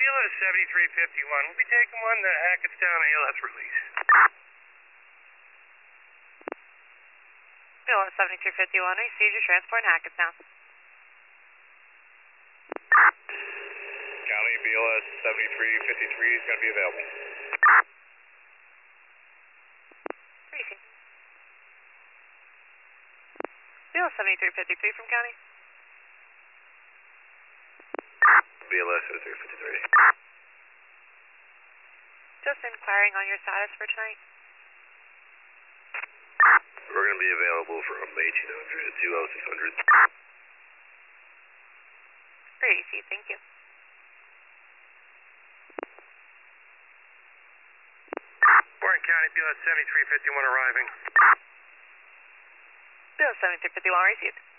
BLS 7351. We'll be taking one to Hackettstown ALS release. BLS 7351, received your transport in Hackettstown. County BLS 7353 is going to be available. Received. BLS 7353 from County. BLS 7353. Just inquiring on your status for tonight. We're going to be available from 1800 to 0600. Received, thank you. Warren County BLS 7351 arriving. BLS 7351 received.